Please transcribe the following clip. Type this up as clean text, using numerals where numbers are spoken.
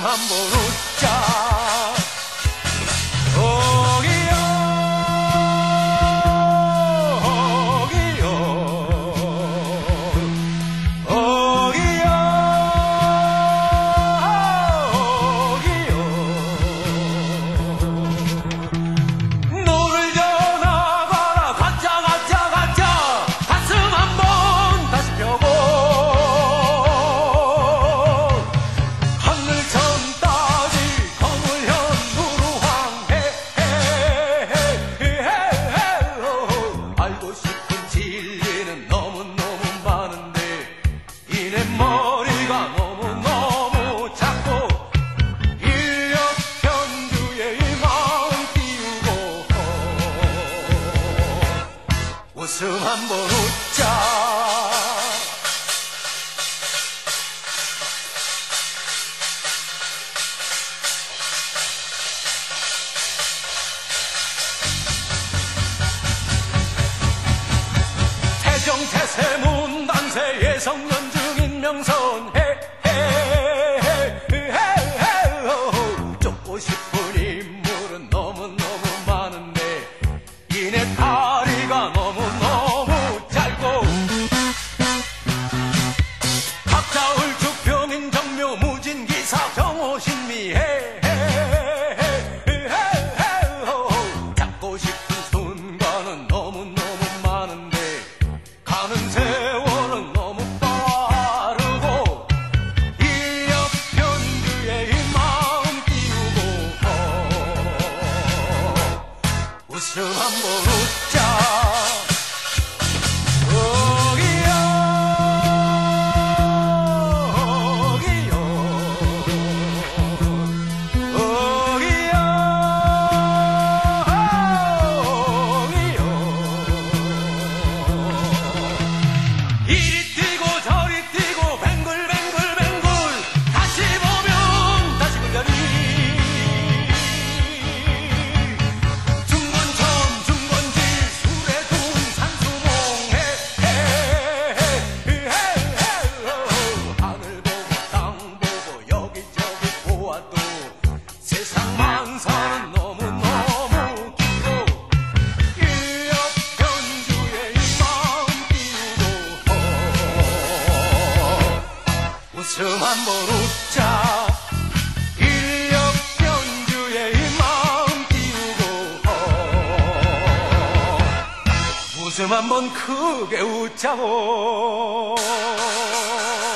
한번 웃자. 오기요 오기요 오기요 오기요. 노를 전하거라. 가자 가자 가자. 가슴 한번 다시 펴고 알고 싶은 진리는 너무너무 많은데 이내 머리가 너무너무 작고 일력편주의 이 마음 띄우고 웃음 한번 웃자. 태세 문단세 예성연중 인명선 쫓고 싶은 인물은 너무너무 많은데 이내 다리가 너무너무 짧고 각자을 주평인 정묘 무진기사 경호신미해 잡고 싶은 순간은 너무너무 많은데 가는 세월은 너무 빠르고 일력편주의 이 마음 띄우고 웃음 한번 웃자. 오기요 오기요 오기요 오기요. 이리 뛰고 저리 뛰고 뱅글뱅글뱅글 다시 보면 다시 굴려리. 중건천 중건지 수레동 산수몽 하늘 보고 땅 보고 여기저기 보아도 세상 만사는 너무너무 길고 일력편주의 이 마음 띄우고 웃음 한번 웃자. 일력편주의 이 마음 띄우고 웃음 한번 크게 웃자고.